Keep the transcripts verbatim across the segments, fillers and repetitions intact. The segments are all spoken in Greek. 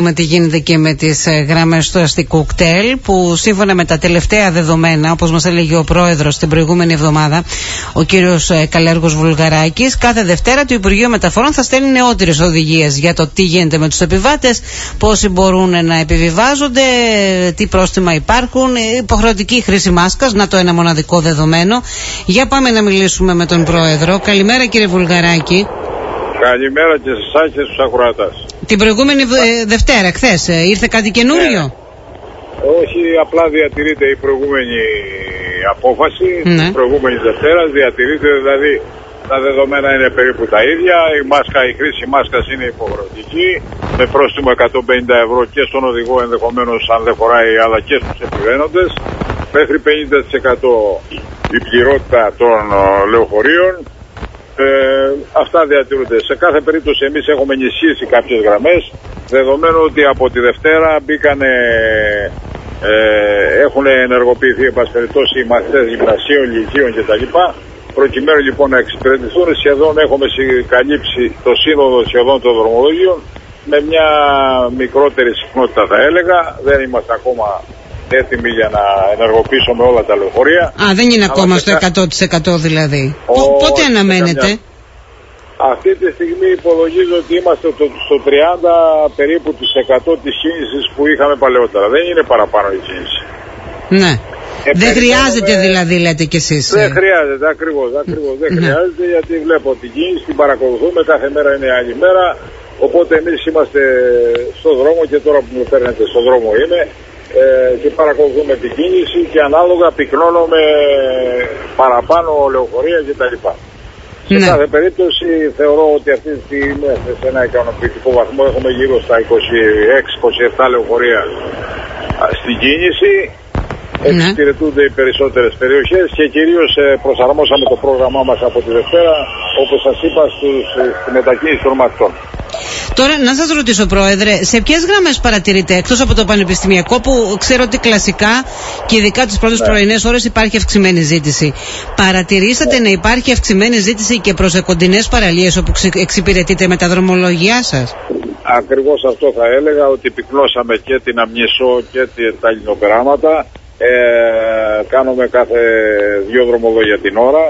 Με τι γίνεται και με τις γραμμές του αστικού κτέλ, που σύμφωνα με τα τελευταία δεδομένα, όπως μας έλεγε ο πρόεδρος την προηγούμενη εβδομάδα, ο κύριος Καλέργος Βουλγαράκης, κάθε Δευτέρα το Υπουργείο Μεταφορών θα στέλνει νεότερες οδηγίες για το τι γίνεται με τους επιβάτες, πόσοι μπορούν να επιβιβάζονται, τι πρόστιμα υπάρχουν, υποχρεωτική χρήση μάσκας, να το ένα μοναδικό δεδομένο. Για πάμε να μιλήσουμε με τον πρόεδρο. Καλημέρα κύριε Βουλγαράκη. Καλημέρα και σε εσάς και στους ακροατάς. Την προηγούμενη ε, Δευτέρα, χθες, ε, ήρθε κάτι καινούριο? Ναι. Όχι, απλά διατηρείται η προηγούμενη απόφαση, ναι. Την προηγούμενη Δευτέρα διατηρείται, δηλαδή τα δεδομένα είναι περίπου τα ίδια. Η μάσκα, η χρήση μάσκας είναι υποχρεωτική, με πρόστιμο εκατόν πενήντα ευρώ και στον οδηγό ενδεχομένως αν δεν φοράει, αλλά και στους επιβαίνοντες. Μέχρι πενήντα τοις εκατό η πληρότητα των λεωφορείων. Ε, αυτά διατηρούνται. Σε κάθε περίπτωση εμείς έχουμε ενισχύσει κάποιες γραμμές, δεδομένου ότι από τη Δευτέρα μπήκανε, ε, έχουν ενεργοποιηθεί εν πάση περιπτώσει οι μαθητές γυμνασίων, λυκείων κτλ. Προκειμένου λοιπόν να εξυπηρετηθούν, σχεδόν έχουμε καλύψει το σύνολο σχεδόν των δρομολόγιων με μια μικρότερη συχνότητα, θα έλεγα. Δεν είμαστε ακόμα έτοιμοι για να ενεργοποιήσουμε όλα τα λεωφορεία. Α, δεν είναι ακόμα στο εκατό τοις εκατό δηλαδή. Ο, Πότε αναμένετε? Καμιά... Αυτή τη στιγμή υπολογίζω ότι είμαστε το, στο τριάντα περίπου της εκατό της κίνησης που είχαμε παλαιότερα. Δεν είναι παραπάνω η κίνηση. Ναι. Ε, δεν χρειάζεται δηλαδή, λέτε κι εσείς. Δεν χρειάζεται, ακριβώς, ακριβώς. Δεν χρειάζεται, γιατί βλέπω την κίνηση, την παρακολουθούμε, κάθε μέρα είναι άλλη μέρα. Οπότε εμείς είμαστε στο δρόμο και τώρα που με παίρνετε στο δρόμο είμαι. Ε, και παρακολουθούμε την κίνηση και ανάλογα πυκνώνουμε παραπάνω λεωφορεία κτλ. Ναι. Σε κάθε περίπτωση θεωρώ ότι αυτή τη στιγμή σε ένα ικανοποιητικό βαθμό έχουμε γύρω στα είκοσι έξι είκοσι επτά λεωφορεία στην κίνηση. Ναι. Εξυπηρετούνται οι περισσότερες περιοχές και κυρίως προσαρμόσαμε το πρόγραμμά μας από τη Δευτέρα, όπως σας είπα, στους, στη μετακίνηση των μαθητών. Τώρα να σας ρωτήσω, Πρόεδρε, σε ποιες γραμμές παρατηρείτε, εκτός από το πανεπιστημιακό που ξέρω ότι κλασικά και ειδικά τις πρώτες ναι. πρωινές ώρες υπάρχει αυξημένη ζήτηση, παρατηρήσατε ναι. να υπάρχει αυξημένη ζήτηση και προς κοντινές παραλίες όπου εξυπηρετείτε με τα δρομολογιά σας? Ακριβώς αυτό θα έλεγα, ότι πυκνώσαμε και την Αμνησό και τα λινοπεράματα. Ε, κάνουμε κάθε δύο δρομολόγια την ώρα.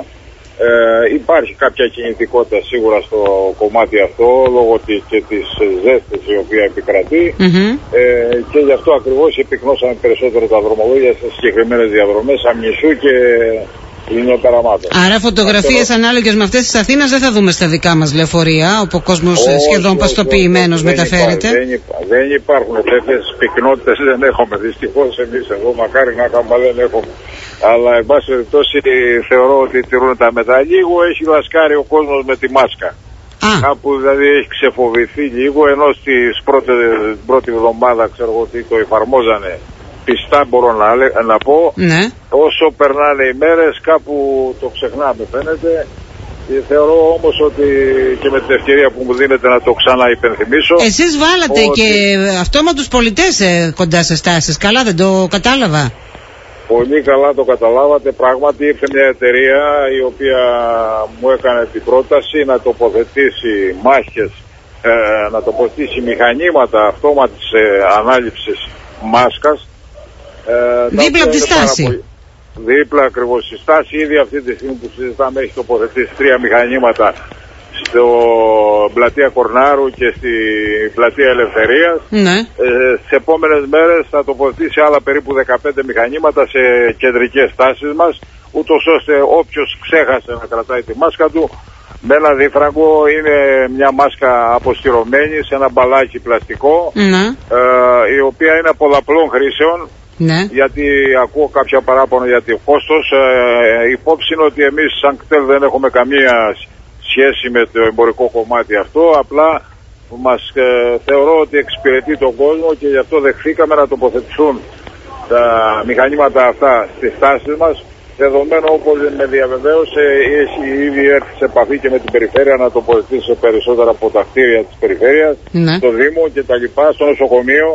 Ε, υπάρχει κάποια κινητικότητα σίγουρα στο κομμάτι αυτό λόγω της, και της ζέστης η οποία επικρατεί. Mm-hmm. Ε, και γι' αυτό ακριβώς επικνώσαμε περισσότερο τα δρομολόγια σε συγκεκριμένες διαδρομές Αμνησού και λινοπεραμάτων. Άρα φωτογραφίες αυτό... ανάλογες με αυτές της Αθήνας δεν θα δούμε στα δικά μας λεωφορεία, όπου ο κόσμος όχι, σχεδόν παστοποιημένος μεταφέρεται. Δεν, υπά, δεν υπάρχουν τέτοιες πυκνότητες, δεν έχουμε δυστυχώς εμείς εδώ, μακάρι να είχαμε, δεν έχουμε. Αλλά εν πάση περιπτώσει θεωρώ ότι τηρούν τα μέτρα. Λίγο έχει λασκάρει ο κόσμος με τη μάσκα. Α. Κάπου δηλαδή έχει ξεφοβηθεί λίγο, ενώ στις πρώτες, την πρώτη εβδομάδα ξέρω ότι το εφαρμόζανε πιστά, μπορώ να, να πω. Ναι. Όσο περνάνε οι μέρες κάπου το ξεχνάμε φαίνεται. Και θεωρώ όμως ότι και με την ευκαιρία που μου δίνετε να το ξαναυπενθυμίσω. Εσείς βάλατε ότι... και αυτόματους πολιτές ε, κοντά σε στάσεις. Καλά, δεν το κατάλαβα. Πολύ καλά το καταλάβατε. Πράγματι ήρθε μια εταιρεία η οποία μου έκανε την πρόταση να τοποθετήσει μάσκες, ε, να τοποθετήσει μηχανήματα αυτόματης ε, ανάληψης μάσκας. Ε, Δίπλα από τη στάση. Πολύ... Δίπλα ακριβώς στη στάση. Ήδη αυτή τη στιγμή που συζητάμε έχει τοποθετήσει τρία μηχανήματα στο πλατεία Κορνάρου και στη πλατεία Ελευθερίας. Ναι. Ε, στις επόμενες μέρες θα τοποθετήσει άλλα περίπου δεκαπέντε μηχανήματα σε κεντρικές στάσεις μας, ούτως ώστε όποιος ξέχασε να κρατάει τη μάσκα του, με ένα δίφραγκο, είναι μια μάσκα αποστηρωμένη σε ένα μπαλάκι πλαστικό, ναι. ε, η οποία είναι πολλαπλών χρήσεων. Ναι. Γιατί ακούω κάποια παράπονα για το κόστος. Ε, υπόψη είναι ότι εμείς σαν κτέλ δεν έχουμε καμία σχέση με το εμπορικό κομμάτι αυτό. Απλά μας ε, θεωρώ ότι εξυπηρετεί τον κόσμο και γι' αυτό δεχθήκαμε να τοποθετηθούν τα μηχανήματα αυτά στις στάσεις μας. Δεδομένου, όπως με διαβεβαίωσε, έχει ήδη έρθει σε επαφή και με την περιφέρεια να τοποθετήσει σε περισσότερα από τα κτίρια της περιφέρειας, ναι. στο Δήμο και τα λοιπά, στο νοσοκομείο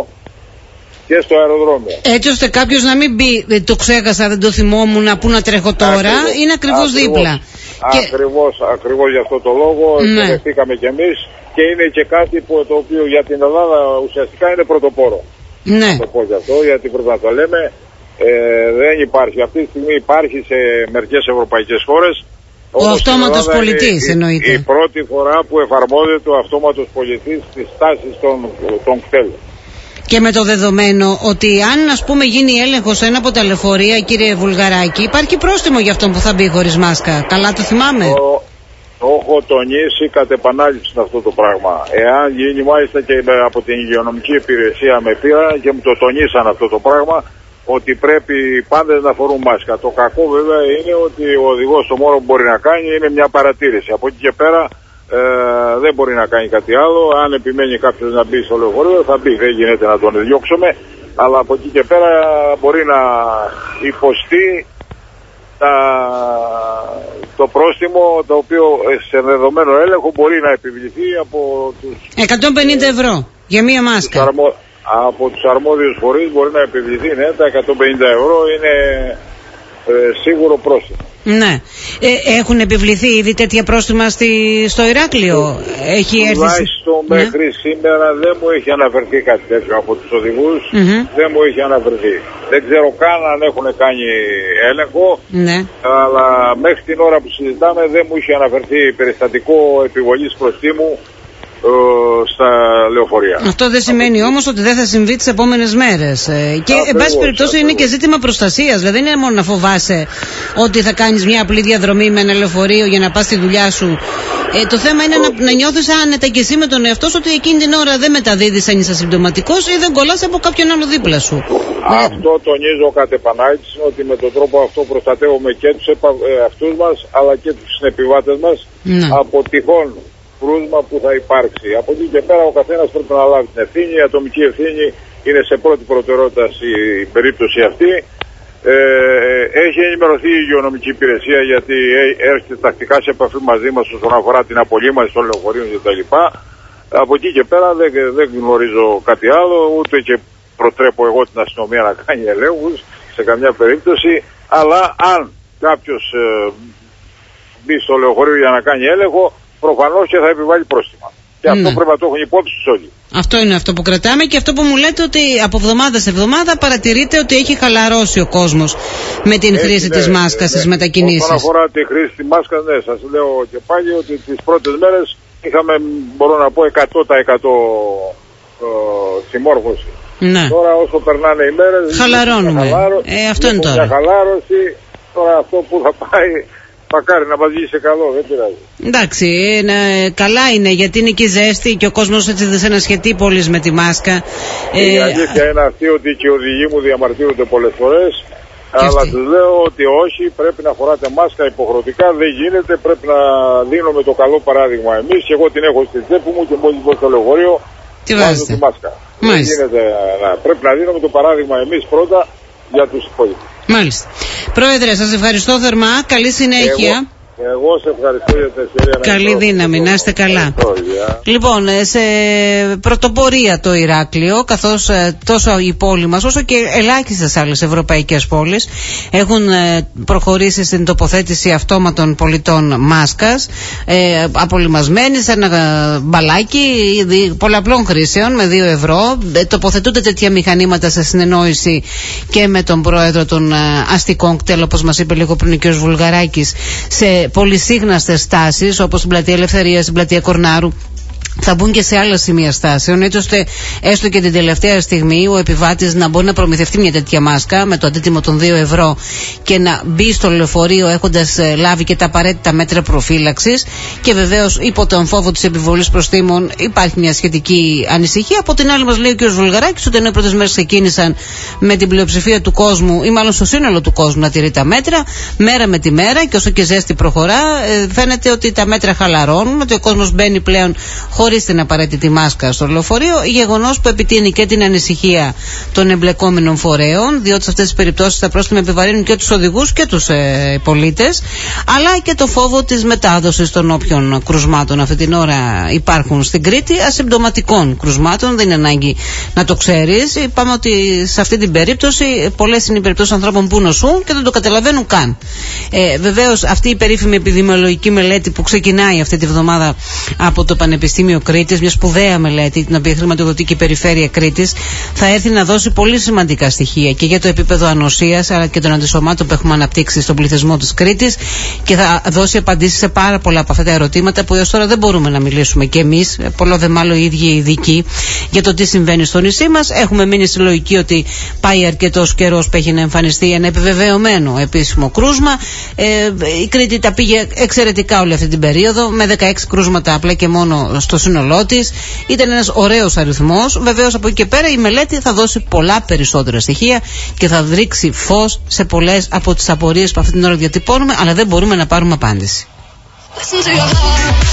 και στο αεροδρόμιο. Έτσι ώστε κάποιος να μην πει το ξέχασα, δεν το θυμόμουν, πού να τρέχω τώρα. Ακριβώς. Είναι ακριβώς δίπλα. Και... Ακριβώς, ακριβώς για αυτό το λόγο ναι. δεχτήκαμε κι εμείς και είναι και κάτι που, το οποίο για την Ελλάδα ουσιαστικά είναι πρωτοπόρο. Ναι. Να το πω γι' αυτό, γιατί πρέπει να το λέμε. Ε, δεν υπάρχει. Αυτή τη στιγμή υπάρχει σε μερικές ευρωπαϊκές χώρες. Ο αυτόματος πολιτής εννοείται. Η πρώτη φορά που εφαρμόζεται ο αυτόματος πολιτής στις τάσεις των, των κτέλ. Και με το δεδομένο ότι αν ας πούμε γίνει έλεγχος σε ένα από τα λεωφορεία, κύριε Βουλγαράκη, υπάρχει πρόστιμο για αυτόν που θα μπει χωρίς μάσκα. Καλά το θυμάμαι. Το, το έχω τονίσει κατ' επανάληψη αυτό το πράγμα. Εάν γίνει μάλιστα και από την υγειονομική υπηρεσία με πήρα και μου το τονίσαν αυτό το πράγμα, ότι πρέπει οι πάντες να φορούν μάσκα. Το κακό βέβαια είναι ότι ο οδηγός το μόνο που μπορεί να κάνει είναι μια παρατήρηση. Από εκεί και πέρα ε, δεν μπορεί να κάνει κάτι άλλο. Αν επιμένει κάποιος να μπει στο λεωφορείο θα μπει. Δεν γίνεται να τον διώξουμε. Αλλά από εκεί και πέρα μπορεί να υποστεί τα, το πρόστιμο το οποίο σε δεδομένο έλεγχο μπορεί να επιβληθεί από τους... εκατόν πενήντα ευρώ για μία μάσκα. Από τους αρμόδιους φορείς μπορεί να επιβληθεί, ναι, τα εκατόν πενήντα ευρώ είναι ε, σίγουρο πρόστιμο. Ναι. Ε, έχουν επιβληθεί ήδη τέτοια πρόστιμα στη, στο Ηράκλειο. Έχει έρθει... Τουλάχιστον ναι. μέχρι σήμερα δεν μου έχει αναφερθεί κάτι τέτοιο από τους οδηγούς. Mm-hmm. Δεν μου έχει αναφερθεί. Δεν ξέρω καν αν έχουν κάνει έλεγχο. Ναι. Αλλά μέχρι την ώρα που συζητάμε δεν μου είχε αναφερθεί περιστατικό επιβολής προστίμου στα λεωφορεία. Αυτό δεν σημαίνει όμως ότι δεν θα συμβεί τις επόμενες μέρες. Ε, και εν πάση περιπτώσει είναι και ζήτημα προστασίας. Δηλαδή δεν είναι μόνο να φοβάσαι ότι θα κάνεις μια απλή διαδρομή με ένα λεωφορείο για να πας στη δουλειά σου. Ε, το θέμα είναι να, να νιώθεις άνετα και εσύ με τον εαυτό σου ότι εκείνη την ώρα δεν μεταδίδεις αν είσαι ασυμπτωματικός ή δεν κολλάς από κάποιον άλλο δίπλα σου. Αυτό ε, τονίζω κατ' επανάληψη ότι με τον τρόπο αυτό προστατεύουμε και τους εαυτούς μας αλλά και τους συνεπιβάτες μας ναι. από τυχόν κρούσμα που θα υπάρξει. Από εκεί και πέρα ο καθένας πρέπει να λάβει την ευθύνη. Η ατομική ευθύνη είναι σε πρώτη προτεραιότητα η περίπτωση αυτή. Ε, έχει ενημερωθεί η υγειονομική υπηρεσία γιατί έρχεται τακτικά σε επαφή μαζί μας όσον αφορά την απολύμανση των λεωφορείων κτλ. Από εκεί και πέρα δεν, δεν γνωρίζω κάτι άλλο, ούτε και προτρέπω εγώ την αστυνομία να κάνει ελέγχους σε καμιά περίπτωση. Αλλά αν κάποιος ε, μπει στο λεωφορείο για να κάνει έλεγχο, προφανώς και θα επιβάλλει πρόστιμα. Και αυτό ναι. πρέπει να το έχουν υπόψη τους όλοι. Αυτό είναι αυτό που κρατάμε και αυτό που μου λέτε ότι από εβδομάδα σε εβδομάδα παρατηρείτε ότι έχει χαλαρώσει ο κόσμος με την Έχει, χρήση ναι, της μάσκας ναι, στις ναι. μετακινήσεις. Όσον αφορά τη χρήση της μάσκας, ναι, σας λέω και πάλι ότι τις πρώτες μέρες είχαμε, μπορώ να πω, εκατό τοις εκατό ε, συμμόρφωση. Ναι. Τώρα όσο περνάνε οι μέρες... Χαλαρώνουμε. Χαλάρω, ε, αυτό είναι τώρα. Μια χαλάρωση, τώρα αυτό που θα πάει... Μακάρι να μας βγει σε καλό, δεν πειράζει. Εντάξει, ε, καλά είναι γιατί είναι και ζέστη και ο κόσμος έτσι δεν σε ανασχετεί πολύ με τη μάσκα. Η ε, αλήθεια είναι αυτή ότι και οι οδηγοί μου διαμαρτύρονται πολλές φορές. Αλλά τους λέω ότι όχι, πρέπει να φοράτε μάσκα υποχρεωτικά, δεν γίνεται, πρέπει να δίνουμε το καλό παράδειγμα εμείς. Και εγώ την έχω στη τσέπη μου και μόλις μπω στο λεωφορείο βάζω τη μάσκα. Δεν γίνεται, να, πρέπει να δίνουμε το παράδειγμα εμείς πρώτα για τους υπόλοιπους. Μάλιστα. Πρόεδρε, σας ευχαριστώ θερμά. Καλή συνέχεια. Εγώ, εγώ σε ευχαριστώ για την ευκαιρία. Καλή δύναμη, να είστε καλά. Λοιπόν, σε πρωτοπορία το Ηράκλειο, καθώς τόσο η πόλη μας όσο και ελάχιστες άλλες ευρωπαϊκές πόλεις έχουν προχωρήσει στην τοποθέτηση αυτόματων πολιτών μάσκας, ε, απολυμασμένη σε ένα μπαλάκι πολλαπλών χρήσεων με δύο ευρώ. Τοποθετούνται τέτοια μηχανήματα σε συνεννόηση και με τον πρόεδρο των αστικών κτέλ, όπως μας είπε λίγο πριν ο κ. Βουλγαράκης, σε πολυσύγναστες στάσεις όπως την πλατεία Ελευθερίας, την πλατεία Κορνάρου. Θα μπουν και σε άλλα σημεία στάσεων, έτσι ώστε έστω και την τελευταία στιγμή ο επιβάτης να μπορεί να προμηθευτεί μια τέτοια μάσκα με το αντίτιμο των δύο ευρώ και να μπει στο λεωφορείο έχοντας λάβει και τα απαραίτητα μέτρα προφύλαξης. Και βεβαίως υπό τον φόβο της επιβολής προστίμων υπάρχει μια σχετική ανησυχία. Από την άλλη μας λέει ο κ. Βουλγαράκης ότι ενώ οι πρώτες μέρες ξεκίνησαν με την πλειοψηφία του κόσμου ή μάλλον στο σύνολο του κόσμου να τηρεί τα μέτρα, μέρα με τη μέρα και όσο και ζέστη προχωρά, φαίνεται ότι τα μέτρα χαλαρώνουν, ότι ο κόσμος μπαίνει πλέον χωρίς χωρίς την απαραίτητη μάσκα στο λεωφορείο, γεγονός που επιτείνει και την ανησυχία των εμπλεκόμενων φορέων, διότι σε αυτές τις περιπτώσεις τα πρόστιμα επιβαρύνουν και τους οδηγούς και τους ε, πολίτες, αλλά και το φόβο της μετάδοσης των όποιων κρουσμάτων αυτή την ώρα υπάρχουν στην Κρήτη, ασυμπτωματικών κρουσμάτων, δεν είναι ανάγκη να το ξέρεις. Είπαμε ότι σε αυτή την περίπτωση πολλές είναι οι περιπτώσεις ανθρώπων που νοσούν και δεν το καταλαβαίνουν καν. Ε, βεβαίως αυτή η περίφημη επιδημιολογική μελέτη που ξεκινάει αυτή τη βδομάδα από το Πανεπιστήμιο Κρήτης, μια σπουδαία μελέτη την οποία χρηματοδοτεί και η Περιφέρεια Κρήτης, θα έρθει να δώσει πολύ σημαντικά στοιχεία και για το επίπεδο ανοσίας αλλά και των αντισωμάτων που έχουμε αναπτύξει στον πληθυσμό της Κρήτης και θα δώσει απαντήσεις σε πάρα πολλά από αυτά τα ερωτήματα που έως τώρα δεν μπορούμε να μιλήσουμε κι εμείς, πολλό δε μάλλον οι ίδιοι οι ειδικοί, για το τι συμβαίνει στο νησί μας. Έχουμε μείνει στη λογική ότι πάει αρκετός καιρός που έχει να εμφανιστεί ένα επιβεβαιωμένο επίσημο κρούσμα. Ε, η Κρήτη τα πήγε εξαιρετικά όλη αυτή την περίοδο, με δεκαέξι κρούσματα απλά και μόνο στο σύνολό της. Ήταν ένας ωραίος αριθμός. Βεβαίως από εκεί και πέρα η μελέτη θα δώσει πολλά περισσότερα στοιχεία και θα ρίξει φως σε πολλές από τις απορίες που αυτή την ώρα διατυπώνουμε, αλλά δεν μπορούμε να πάρουμε απάντηση.